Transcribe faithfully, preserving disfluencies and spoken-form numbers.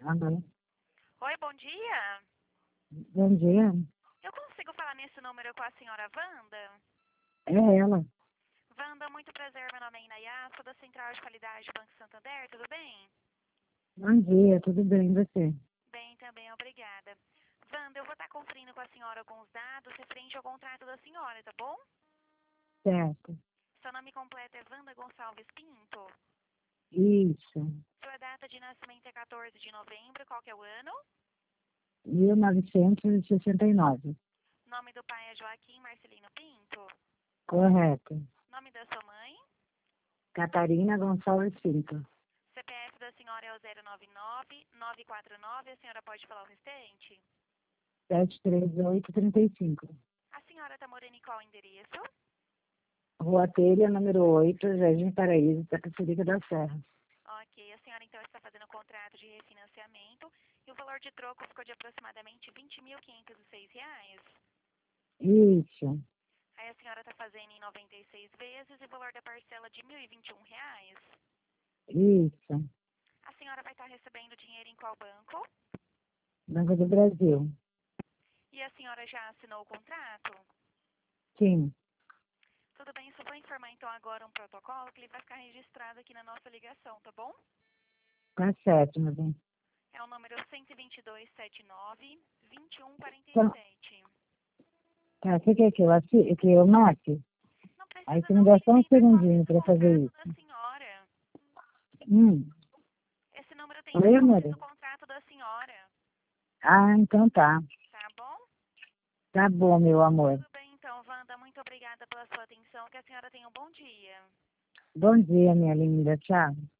Alô? Oi, bom dia. Bom dia. Eu consigo falar nesse número com a senhora Wanda? É ela. Wanda, muito prazer, meu nome é Inayá, sou da Central de Qualidade do Banco Santander, tudo bem? Bom dia, tudo bem, e você? Bem também, obrigada. Wanda, eu vou estar conferindo com a senhora alguns dados referente ao contrato da senhora, tá bom? Certo. Seu nome completo é Wanda Gonçalves Pinto. Isso. Sua data de nascimento é quatorze de novembro, qual que é o ano? mil novecentos e sessenta e nove. Nome do pai é Joaquim Marcelino Pinto. Correto. Nome da sua mãe? Catarina Gonçalves Pinto. C P F da senhora é o zero nove nove, nove quatro nove, a senhora pode falar o restante? sete três oito, trinta e cinco. A senhora está morando em qual endereço? Rua Telha, número oito, Jardim Paraíso, Itapecerica da Serra. Ok, a senhora então está fazendo um contrato de refinanciamento e o valor de troco ficou de aproximadamente vinte mil quinhentos e seis reais. Isso. Aí a senhora está fazendo em noventa e seis vezes e o valor da parcela de mil e vinte e um reais. Isso. A senhora vai estar recebendo dinheiro em qual banco? Banco do Brasil. E a senhora já assinou o contrato? Sim. Tudo bem, só vou informar então agora um protocolo que ele vai ficar registrado aqui na nossa ligação, tá bom? Tá certo, meu bem. É o número cento e vinte e dois, setenta e nove, vinte e um quarenta e Então, sete. tá, você quer que eu, assi... que eu marque? Não Aí precisa você me não, dá nem só um sempre coloque segundinho esse para fazer contrato isso. da senhora. Hum. Esse número tem Oi, informações amor? do contrato da senhora, Ah, então tá. tá bom? Tá bom, meu amor. Tudo bem então, Wanda, muito obrigada pela sua atenção, que a senhora tenha um bom dia. Bom dia, minha linda. Tchau.